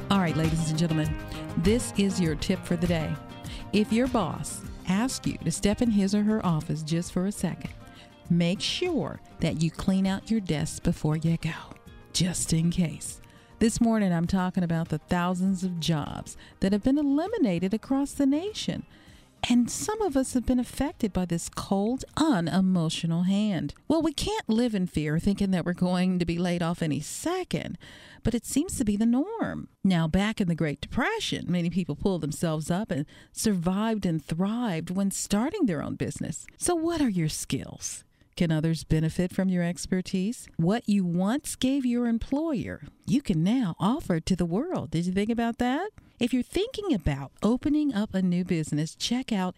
All right, ladies and gentlemen, this is your tip for the day. If your boss asks you to step in his or her office just for a second, make sure that you clean out your desk before you go, just in case. This morning, I'm talking about the thousands of jobs that have been eliminated across the nation. And some of us have been affected by this cold, unemotional hand. Well, we can't live in fear thinking that we're going to be laid off any second, but it seems to be the norm. Now, back in the Great Depression, many people pulled themselves up and survived and thrived when starting their own business. So what are your skills? Can others benefit from your expertise? What you once gave your employer, you can now offer to the world. Did you think about that? If you're thinking about opening up a new business, check out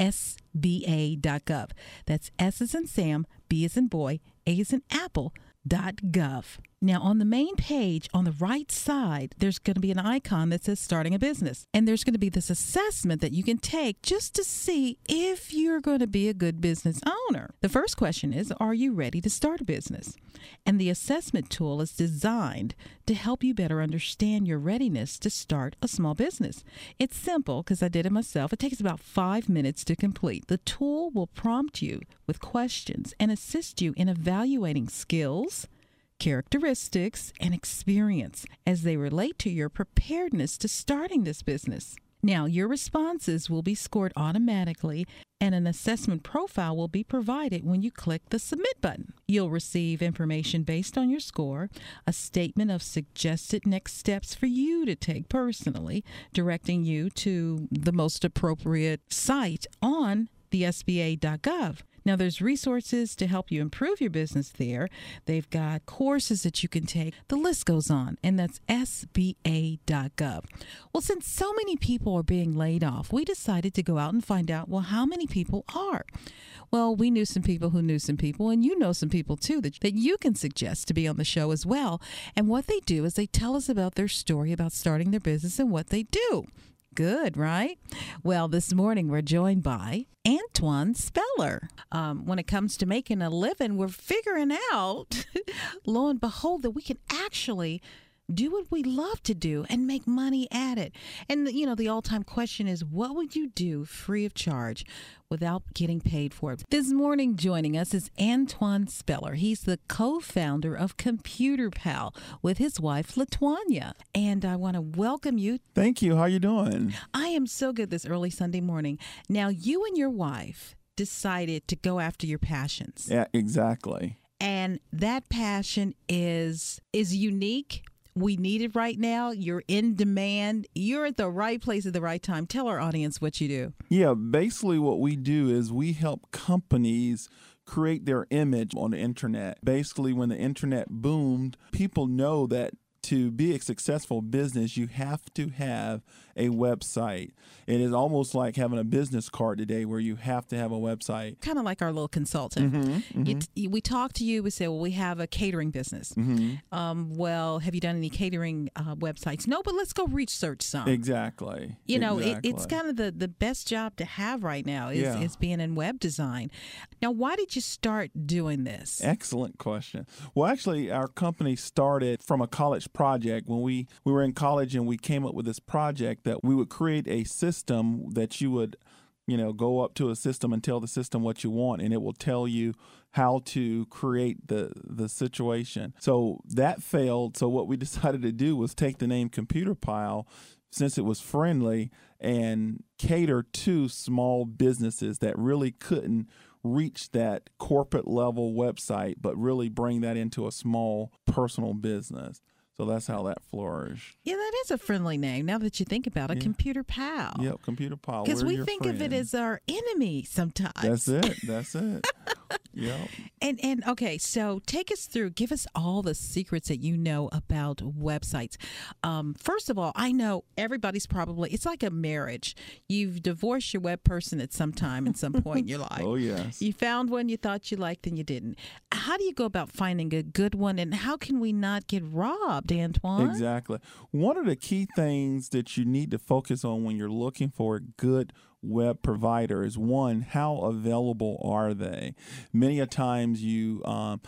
SBA.gov. That's S as in Sam, B as in boy, A as in apple, .gov. Now, on the main page, on the right side, there's going to be an icon that says starting a business. And there's going to be this assessment that you can take just to see if you're going to be a good business owner. The first question is, are you ready to start a business? And the assessment tool is designed to help you better understand your readiness to start a small business. It's simple because I did it myself. It takes about 5 minutes to complete. The tool will prompt you with questions and assist you in evaluating skills, characteristics, and experience as they relate to your preparedness to starting this business. Now, your responses will be scored automatically, and an assessment profile will be provided when you click the Submit button. You'll receive information based on your score, a statement of suggested next steps for you to take personally, directing you to the most appropriate site on the SBA.gov. Now, there's resources to help you improve your business there. They've got courses that you can take. The list goes on, and that's SBA.gov. Well, since so many people are being laid off, we decided to go out and find out, well, how many people are? Well, we knew some people who knew some people, and you know some people, too, that you can suggest to be on the show as well. And what they do is they tell us about their story about starting their business and what they do. Good, right? Well, this morning we're joined by Antoine Speller. When it comes to making a living, we're figuring out, lo and behold, that we can actually do what we love to do and make money at it. And, you know, the all-time question is, what would you do free of charge without getting paid for it? This morning joining us is Antoine Speller. He's the co-founder of Computer Pal with his wife, LaTonya. And I want to welcome you. Thank you. How you doing? I am so good this early Sunday morning. Now, you and your wife decided to go after your passions. Yeah, exactly. And that passion is unique. We need it right now. You're in demand. You're at the right place at the right time. Tell our audience what you do. Yeah, basically what we do is we help companies create their image on the internet. Basically, when the internet boomed, people know that to be a successful business, you have to have a website. It is almost like having a business card today where you have to have a website. Kind of like our little consultant. We talk to you, we say, well, we have a catering business. Well, have you done any catering websites? No, but let's go research some. Exactly. You know, it's kind of the best job to have right now is being in web design. Now, why did you start doing this? Excellent question. Well, actually, our company started from a college project. When we were in college and we came up with this project that we would create a system that you would, go up to a system and tell the system what you want, and it will tell you how to create the situation. So that failed. So what we decided to do was take the name Computer Pal, since it was friendly, and cater to small businesses that really couldn't reach that corporate level website, but really bring that into a small personal business. So that's how that flourished. Yeah, that is a friendly name now that you think about it, Computer Pal. Yep, Computer Pal. Because we think of it as our enemy sometimes. That's it. Yep. And okay, so take us through, give us all the secrets that you know about websites. First of all, I know everybody's probably, it's like a marriage. You've divorced your web person at some time, at some point in your life. Oh, yes. You found one you thought you liked and you didn't. How do you go about finding a good one, and how can we not get robbed, Antoine? Exactly. One of the key things that you need to focus on when you're looking for a good web provider is, one, how available are they? Many a times you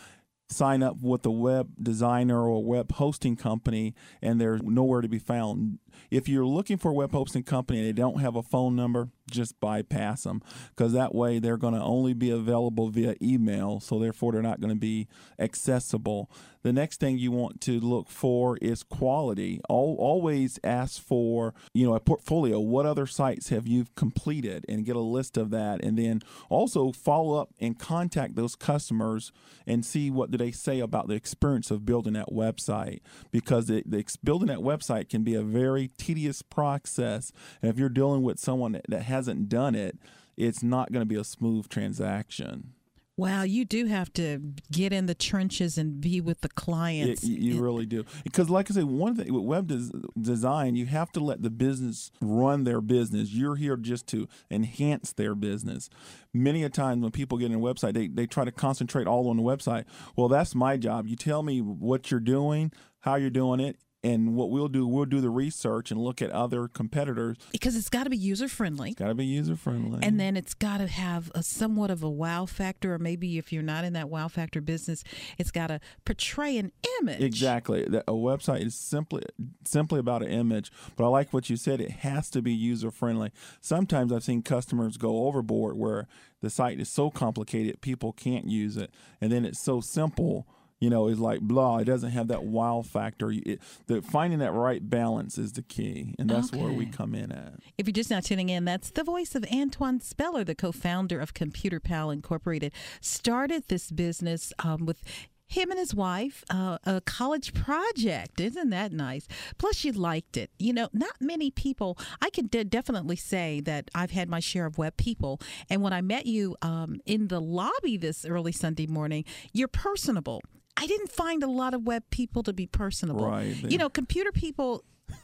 sign up with a web designer or web hosting company and they're nowhere to be found. If you're looking for a web hosting company and they don't have a phone number, just bypass them, because that way they're going to only be available via email, so therefore they're not going to be accessible. The next thing you want to look for is quality. Always ask for, a portfolio. What other sites have you completed, and get a list of that, and then also follow up and contact those customers and see what do they say about the experience of building that website, because building that website can be a very tedious process, and if you're dealing with someone that hasn't done it, it's not going to be a smooth transaction. Wow, you do have to get in the trenches and be with the clients. You really do. Because like I said, one thing with web design, you have to let the business run their business. You're here just to enhance their business. Many a time when people get in a website, they try to concentrate all on the website. Well, that's my job. You tell me what you're doing, how you're doing it, and what we'll do the research and look at other competitors. Because it's got to be user-friendly. It's got to be user-friendly. And then it's got to have somewhat of a wow factor, or maybe if you're not in that wow factor business, it's got to portray an image. Exactly. A website is simply about an image. But I like what you said. It has to be user-friendly. Sometimes I've seen customers go overboard where the site is so complicated people can't use it. And then it's so simple, it's like blah. It doesn't have that wow factor. Finding that right balance is the key, and that's where we come in at. If you're just now tuning in, that's the voice of Antoine Speller, the co-founder of Computer Pal Incorporated. Started this business with him and his wife, a college project. Isn't that nice? Plus, you liked it. Not many people, I can definitely say that I've had my share of web people. And when I met you in the lobby this early Sunday morning, you're personable. I didn't find a lot of web people to be personable. Right. Computer people.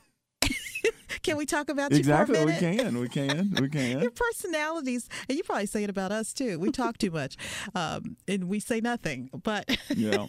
Can we talk about you for a minute? Exactly, we can. Your personalities, and you probably say it about us too. We talk too much, and we say nothing. But yeah.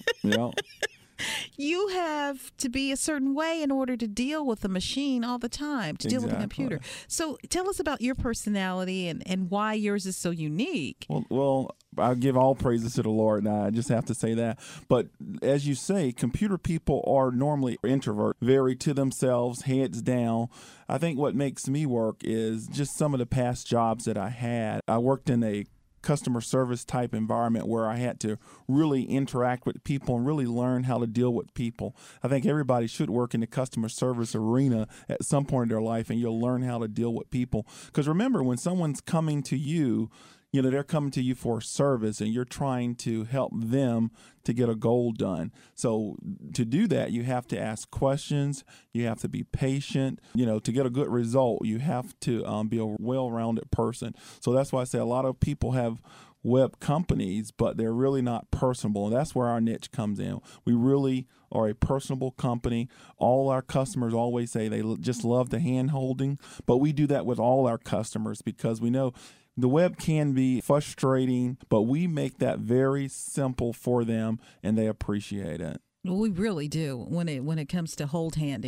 You have to be a certain way in order to deal with a machine all the time, to deal with a computer. So tell us about your personality and why yours is so unique. Well, I give all praises to the Lord, and I just have to say that. But as you say, computer people are normally introvert, very to themselves, heads down. I think what makes me work is just some of the past jobs that I had. I worked in a customer service type environment where I had to really interact with people and really learn how to deal with people. I think everybody should work in the customer service arena at some point in their life, and you'll learn how to deal with people. Because remember, when someone's coming to you, they're coming to you for a service, and you're trying to help them to get a goal done. So to do that, you have to ask questions. You have to be patient. To get a good result, you have to be a well-rounded person. So that's why I say a lot of people have web companies, but they're really not personable. And that's where our niche comes in. We really are a personable company. All our customers always say they just love the hand-holding, but we do that with all our customers because we know the web can be frustrating, but we make that very simple for them, and they appreciate it. Well, we really do when it comes to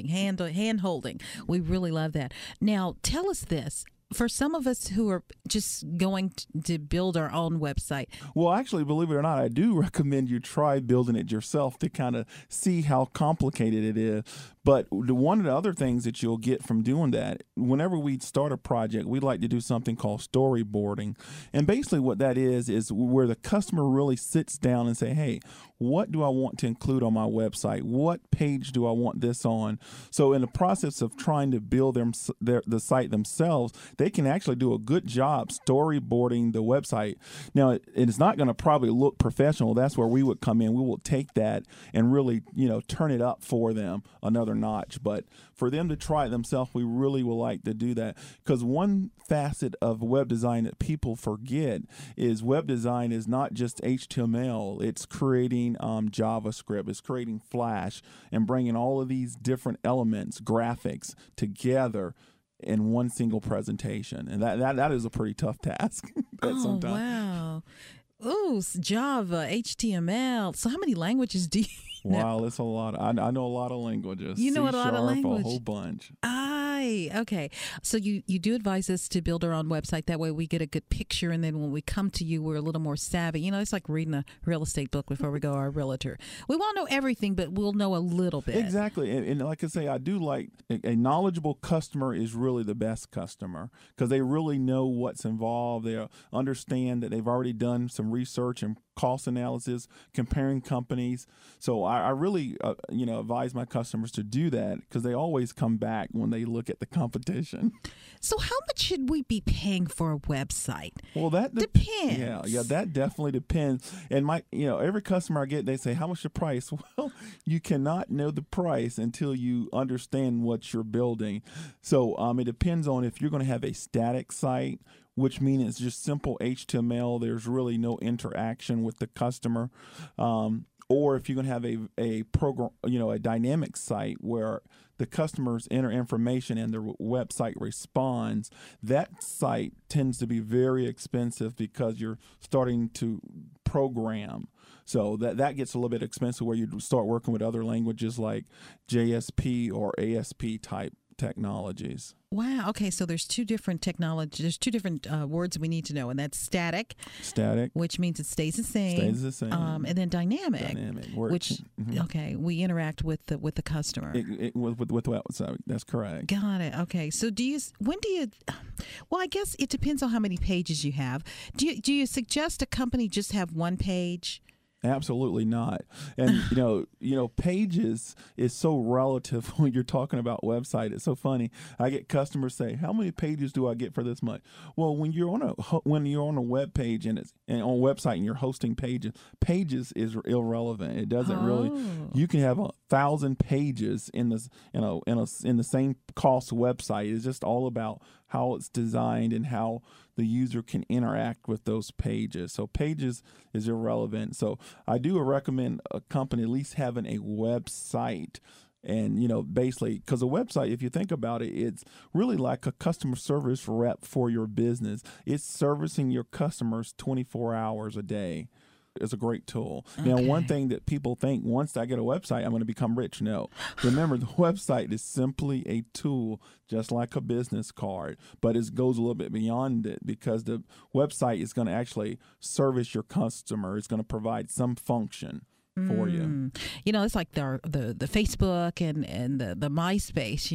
hand holding. We really love that. Now, tell us this. For some of us who are just going to build our own website. Well, actually, believe it or not, I do recommend you try building it yourself to kind of see how complicated it is. But one of the other things that you'll get from doing that, whenever we start a project, we like to do something called storyboarding. And basically what that is where the customer really sits down and say, hey, what do I want to include on my website? What page do I want this on? So in the process of trying to build the site themselves, they can actually do a good job storyboarding the website. Now, it's not going to probably look professional. That's where we would come in. We will take that and really, turn it up for them another notch. But for them to try it themselves, we really would like to do that, because one facet of web design that people forget is web design is not just HTML. It's creating JavaScript. It's creating Flash and bringing all of these different elements, graphics together in one single presentation. And that is a pretty tough task. Wow. Oh, Java, HTML. So how many languages do you know? Wow, that's a lot. I know a lot of languages. You know a lot of languages. A whole bunch. Right. Okay. So you do advise us to build our own website. That way we get a good picture. And then when we come to you, we're a little more savvy. You know, it's like reading a real estate book before we go to our realtor. We won't know everything, but we'll know a little bit. Exactly. And like I say, I do like a knowledgeable customer is really the best customer because they really know what's involved. They understand that they've already done some research and cost analysis, comparing companies. So I really, advise my customers to do that because they always come back when they look at the competition. So how much should we be paying for a website? Well, that depends. Yeah, that definitely depends. And every customer I get, they say, "How much the price?" Well, you cannot know the price until you understand what you're building. So it depends on if you're going to have a static site, which means it's just simple HTML. There's really no interaction with the customer. Or if you're going to have a program, a dynamic site where the customers enter information and their website responds, that site tends to be very expensive because you're starting to program. So that gets a little bit expensive where you start working with other languages like JSP or ASP type technologies. Wow. Okay. So there's two different technologies. There's two different words we need to know, and that's static. Static, which means it stays the same. Stays the same. And then dynamic. Which okay, we interact with the customer. With the website. That's correct. Got it. Okay. So well, I guess it depends on how many pages you have. Do you suggest a company just have one page? Absolutely not. And pages is so relative when you're talking about website. It's so funny. I get customers say, "How many pages do I get for this much?" Well, when you're on a web page and on a website and you're hosting pages is irrelevant. It doesn't really. You can have 1,000 pages in the same cost website. It's just all about how it's designed and how the user can interact with those pages. So pages is irrelevant. So I do recommend a company at least having a website. And, basically, because a website, if you think about it, it's really like a customer service rep for your business. It's servicing your customers 24 hours a day. It's a great tool. Okay. Now, one thing that people think, once I get a website, I'm going to become rich. No. Remember, the website is simply a tool, just like a business card, but it goes a little bit beyond it because the website is going to actually service your customer. It's going to provide some function for you. It's like the Facebook and the MySpace,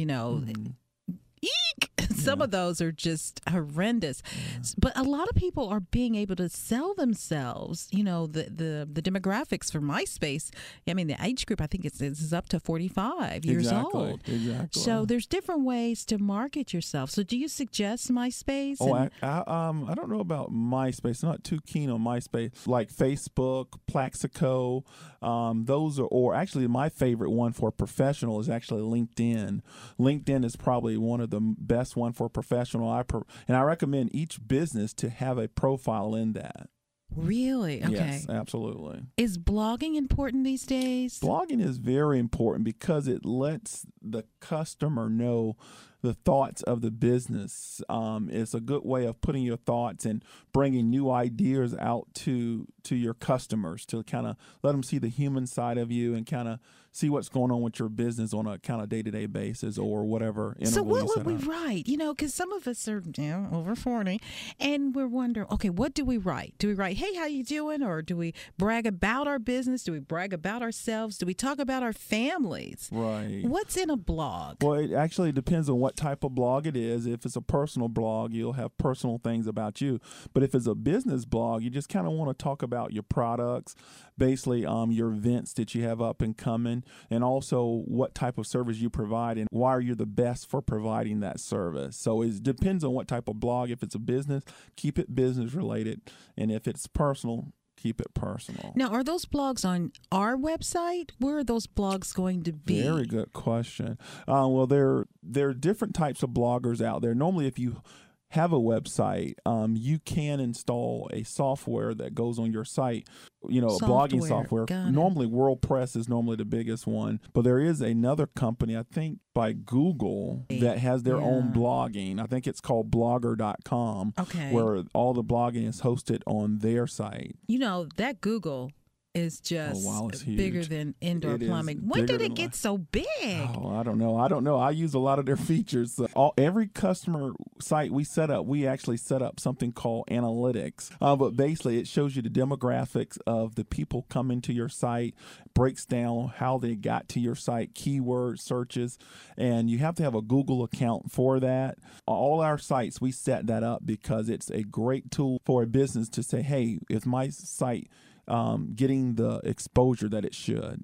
Eek! Some of those are just horrendous. But a lot of people are being able to sell themselves, the demographics for MySpace. I mean, the age group, I think it's up to 45 years old. Exactly. So there's different ways to market yourself. So do you suggest MySpace? I don't know about MySpace. I'm not too keen on MySpace. Like Facebook, Plaxico, those are, or actually my favorite one for professional is actually LinkedIn. LinkedIn is probably one of the best one for professional. And I recommend each business to have a profile in that. Really? Okay. Yes, absolutely. Is blogging important these days? Blogging is very important because it lets the customer know the thoughts of the business. It's a good way of putting your thoughts and bringing new ideas out to your customers to kind of let them see the human side of you and kind of see what's going on with your business on a kind of day-to-day basis or whatever. So what would we write? Because some of us are over 40 and we're wondering, okay, what do we write? Do we write, "Hey, how you doing?" Or do we brag about our business? Do we brag about ourselves? Do we talk about our families? Right. What's in a blog? Well, it actually depends on what type of blog it is. If it's a personal blog, you'll have personal things about you. But if it's a business blog, you just kind of want to talk about your products, basically your events that you have up and coming, and also what type of service you provide and why are you the best for providing that service. So it depends on what type of blog. If it's a business, keep it business related. And if it's personal, keep it personal. Now, are those blogs on our website? Where are those blogs going to be? Very good question. Well, there are different types of bloggers out there. Normally, if you have a website, you can install a software that goes on your site, a blogging software. Normally, WordPress is normally the biggest one, but there is another company, I think by Google, that has their own blogging. I think it's called blogger.com, where all the blogging is hosted on their site. That Google is Oh, just wow, it's huge. bigger than indoor It is plumbing. When bigger did it than get so big? Oh, I don't know. I use a lot of their features. Every customer site we set up, we actually set up something called analytics. But basically, it shows you the demographics of the people coming to your site, breaks down how they got to your site, keyword searches, and you have to have a Google account for that. All our sites, we set that up because it's a great tool for a business to say, hey, is my site getting the exposure that it should?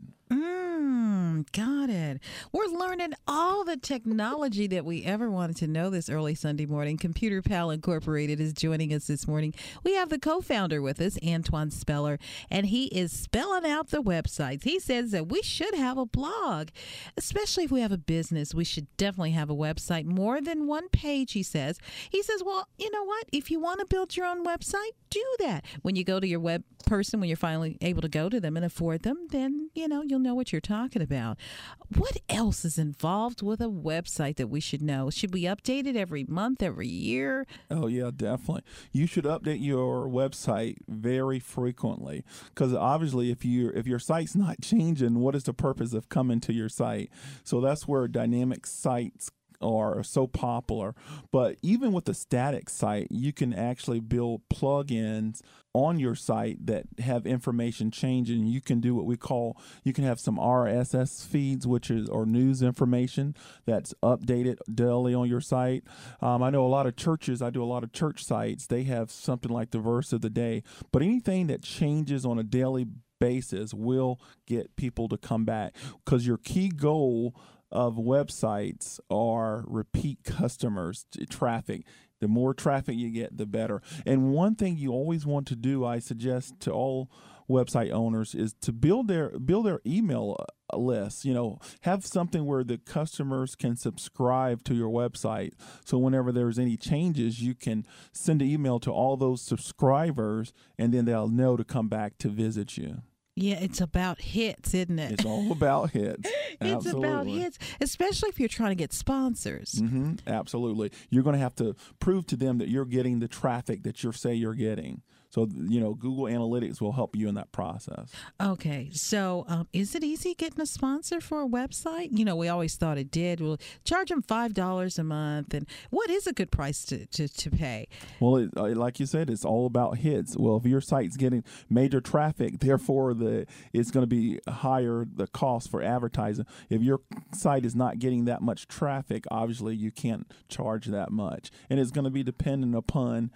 Got it. We're learning all the technology that we ever wanted to know this early Sunday morning. Computer Pal Incorporated is joining us this morning. We have the co-founder with us, Antoine Speller, and he is spelling out the websites. He says that we should have a blog, especially if we have a business. We should definitely have a website, more than one page, he says. He says, well, you know what? If you want to build your own website, do that. When you go to your web person, when you're finally able to go to them and afford them, then, you'll know what you're talking about. What else is involved with a website that we should know? Should we update it every month, every year? Oh, yeah, definitely. You should update your website very frequently because obviously if your site's not changing, what is the purpose of coming to your site? So that's where dynamic sites are so popular. But even with a static site, you can actually build plugins on your site that have information changing. You can do what you can have some RSS feeds, or news information that's updated daily on your site. I know a lot of churches, I do a lot of church sites, they have something like the verse of the day, but anything that changes on a daily basis will get people to come back because your key goal of websites are repeat customers, traffic. The more traffic you get, the better. And one thing you always want to do, I suggest to all website owners, is to build their email list. Have something where the customers can subscribe to your website. So whenever there's any changes, you can send an email to all those subscribers, and then they'll know to come back to visit you. Yeah, it's about hits, isn't it? It's all about hits. It's about hits, especially if you're trying to get sponsors. Absolutely. You're going to have to prove to them that you're getting the traffic that you say you're getting. So, Google Analytics will help you in that process. Okay. So is it easy getting a sponsor for a website? We always thought it did. We'll charge them $5 a month. And what is a good price to pay? Well, like you said, it's all about hits. Well, if your site's getting major traffic, therefore it's going to be higher, the cost for advertising. If your site is not getting that much traffic, obviously you can't charge that much. And it's going to be dependent upon,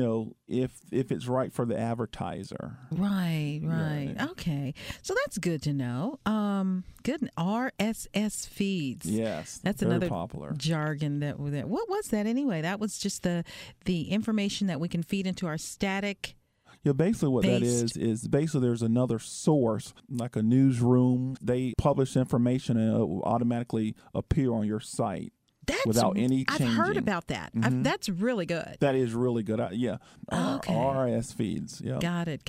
if it's right for the advertiser. Right. Yeah. Okay. So that's good to know. Good. RSS feeds. Yes. That's very another popular jargon what was that anyway? That was just the information that we can feed into our static. Yeah, basically what that is basically there's another source, like a newsroom. They publish information and it will automatically appear on your site. Without any changing. I've heard about that. That's really good. That is really good. Yeah. Okay. RSS feeds. Yeah. Got it.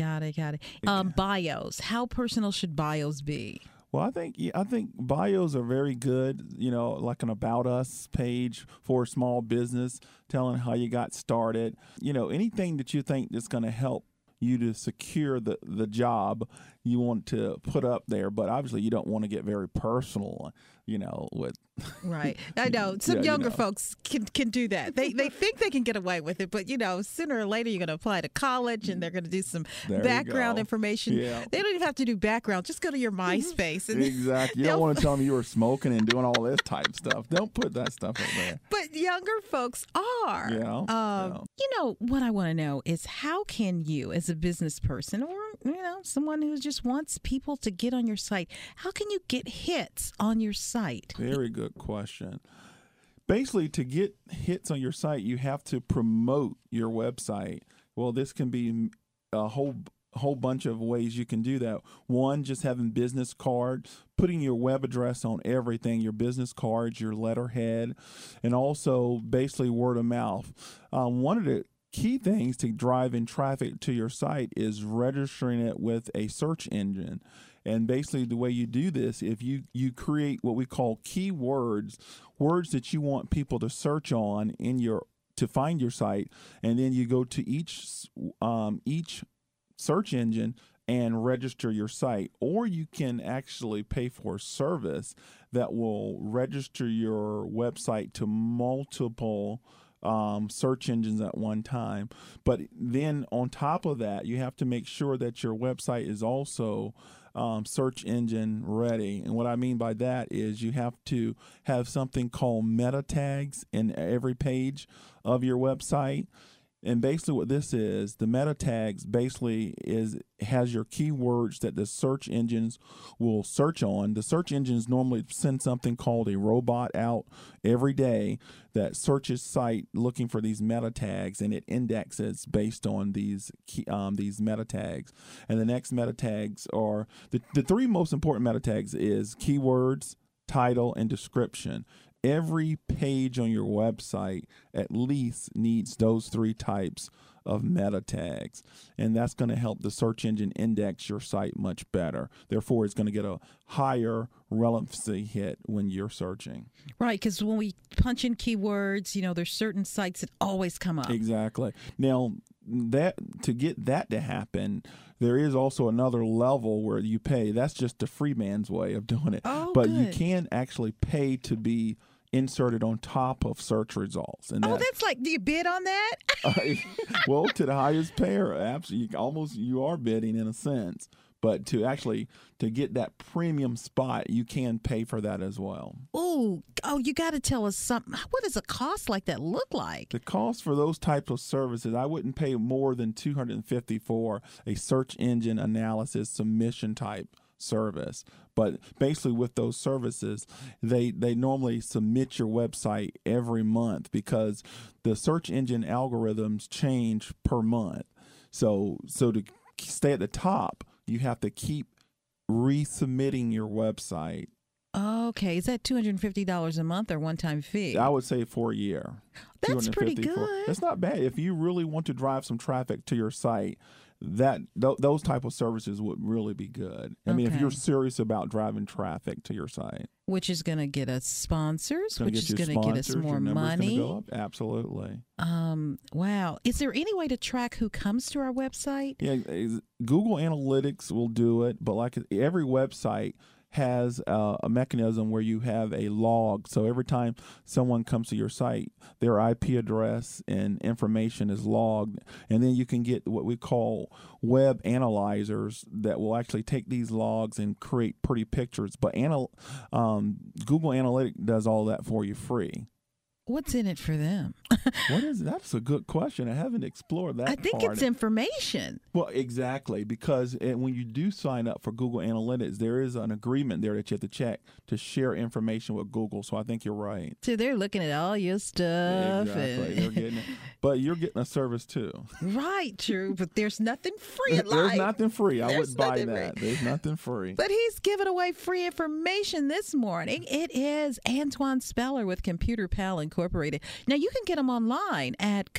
Bios. How personal should bios be? Well, I think bios are very good. Like an About Us page for a small business, telling how you got started. Anything that you think that's going to help you to secure the job, you want to put up there. But obviously, you don't want to get very personal. With right. I know some younger folks can do that. They think they can get away with it, but sooner or later you're going to apply to college and they're going to do some background information. Yeah. They don't even have to do background. Just go to your MySpace. And exactly. You don't want to tell them you were smoking and doing all this type of stuff. Don't put that stuff up there. But younger folks are. Yeah. What I want to know is how can you, as a business person or someone who just wants people to get on your site, how can you get hits on your site? Very good question. Basically, to get hits on your site, you have to promote your website. Well, this can be a whole bunch of ways you can do that. One, just having business cards, putting your web address on everything, your business cards, your letterhead, and also basically word of mouth. One of the key things to drive in traffic to your site is registering it with a search engine. And basically the way you do this, if you create what we call keywords, words that you want people to search on to find your site, and then you go to each search engine, and register your site, or you can actually pay for a service that will register your website to multiple search engines at one time. But then on top of that, you have to make sure that your website is also search engine ready. And what I mean by that is you have to have something called meta tags in every page of your website. And basically what this is, the meta tags basically has your keywords that the search engines will search on. The search engines normally send something called a robot out every day that searches site looking for these meta tags, and it indexes based on these meta tags. And the next meta tags are the three most important meta tags is keywords, title, and description. Every page on your website at least needs those three types of meta tags, and that's going to help the search engine index your site much better. Therefore, it's going to get a higher relevancy hit when you're searching. Right, because when we punch in keywords, there's certain sites that always come up. Exactly. Now, to get that to happen, there is also another level where you pay. That's just the free man's way of doing it. Oh, but good. You can actually pay to be inserted on top of search results. And that's like, do you bid on that? Well, to the highest payer, absolutely, you are bidding in a sense. But to get that premium spot, you can pay for that as well. Oh, you got to tell us something. What does a cost like that look like? The cost for those types of services, I wouldn't pay more than $250 for a search engine analysis submission type service. But basically with those services, they normally submit your website every month because the search engine algorithms change per month. So to stay at the top, you have to keep resubmitting your website. Okay. Is that $250 a month or one-time fee? I would say for a year. That's pretty good. It's not bad. If you really want to drive some traffic to your site, those type of services would really be good. I mean, if you're serious about driving traffic to your site. Which is going to get us sponsors, which is going to get us more your money. Go up. Absolutely. Wow. Is there any way to track who comes to our website? Yeah, Google Analytics will do it, but like every website has a mechanism where you have a log. So every time someone comes to your site, their IP address and information is logged. And then you can get what we call web analyzers that will actually take these logs and create pretty pictures. But Google Analytics does all that for you free. What's in it for them? That's a good question. I haven't explored that. I think it's information. Well, exactly, because when you do sign up for Google Analytics, there is an agreement there that you have to check to share information with Google. So I think you're right. So they're looking at all your stuff. Exactly. They're getting it. But you're getting a service too. Right, true. But there's nothing free in life. There's nothing free. I would buy that. Free. There's nothing free. But he's giving away free information this morning. It is Antoine Speller with Computer Pal Incorporated. Now, you can get him online at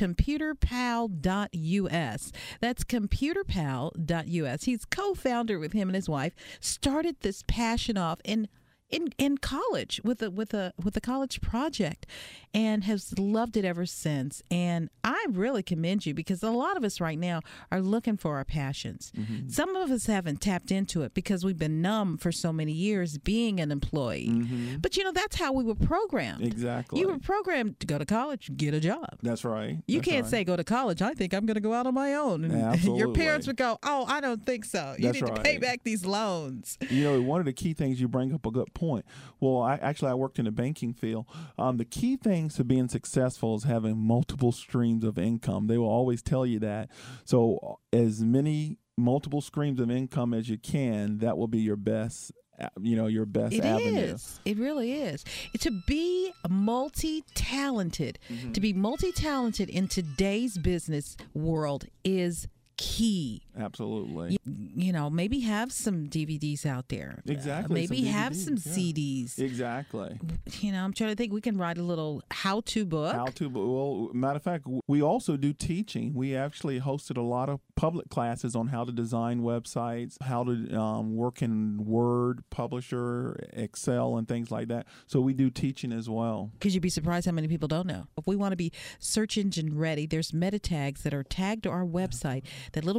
computerpal.us. That's computerpal.us. He's co-founder with him and his wife, started this passion off in college with a college project and has loved it ever since. And I really commend you because a lot of us right now are looking for our passions. Mm-hmm. Some of us haven't tapped into it because we've been numb for so many years being an employee. Mm-hmm. But that's how we were programmed. Exactly. You were programmed to go to college, get a job. That's right. You can't say go to college, I think I'm going to go out on my own. And absolutely. Your parents would go, oh, I don't think so. You need to pay back these loans. One of the key things, you bring up a good point. Well, I worked in the banking field. The key things to being successful is having multiple streams of income. They will always tell you that. So as many multiple streams of income as you can, that will be your best your best avenue. It is. It really is. To be multi-talented, to be multi-talented in today's business world is key. Absolutely. Maybe have some DVDs out there. Exactly. Maybe have some CDs. Exactly. I'm trying to think. We can write a little how-to book. Well, matter of fact, we also do teaching. We actually hosted a lot of public classes on how to design websites, how to work in Word, Publisher, Excel, and things like that. So we do teaching as well. Because you'd be surprised how many people don't know. If we want to be search engine ready, there's meta tags that are tagged to our website that little robot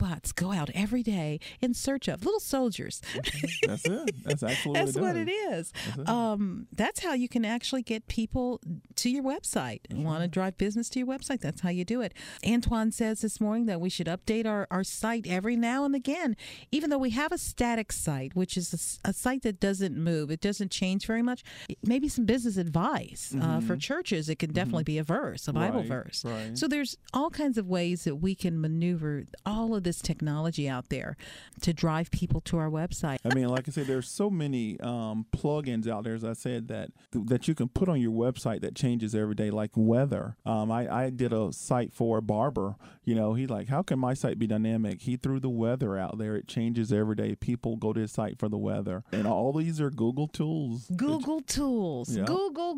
robots go out every day in search of little soldiers. That's it. That's actually That's what it is. That's how you can actually get people to your website. Want to drive business to your website? That's how you do it. Antoine says this morning that we should update our site every now and again, even though we have a static site, which is a site that doesn't move. It doesn't change very much. Maybe some business advice for churches. It can definitely be a verse, a Bible verse. Right. So there's all kinds of ways that we can maneuver all of this technology out there to drive people to our website. I mean, like I said, there's so many plugins out there, as I said, that you can put on your website that changes every day, like weather. I did a site for a barber. You know, he's like, how can my site be dynamic? He threw the weather out there. It changes every day. People go to his site for the weather. And all these are Google tools. Google tools. Yeah. Google.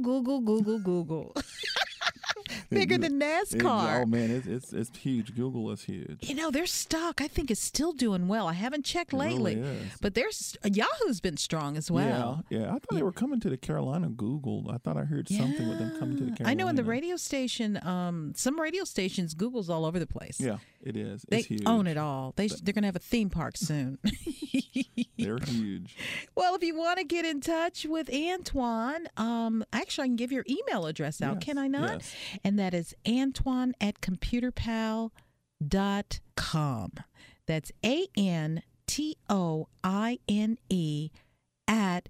Bigger than NASCAR. Oh, man, it's huge. Google is huge. You know, their stock, I think, is still doing well. I haven't checked lately. It really is. But Yahoo's been strong as well. Yeah. I thought they were coming to the Carolina, Google. I thought I heard something with them coming to the Carolina. I know in the radio station, some radio stations, Google's all over the place. Yeah, it is. They it's huge. own it all. They're going to have a theme park soon. They're huge. Well, if you want to get in touch with Antoine, actually, I can give your email address out, can I not? Yes. And that is Antoine@computerpal.com. That's ANTOINE at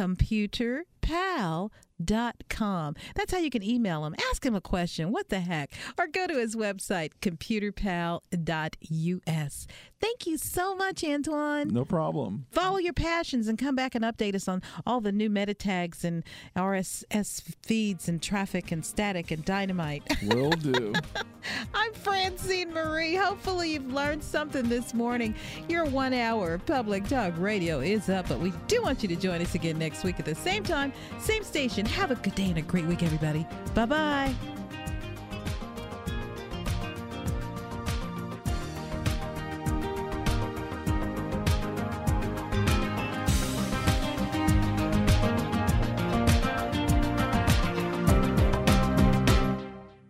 computerpal.com. That's how you can email him. Ask him a question. What the heck? Or go to his website, computerpal.us. Thank you so much, Antoine. No problem. Follow your passions and come back and update us on all the new meta tags and RSS feeds and traffic and static and dynamite. Will do. I'm Francine Marie. Hopefully you've learned something this morning. Your 1 hour of Public Talk Radio is up, but we do want you to join us again next week at the same time, same station. Have a good day and a great week, everybody. Bye-bye.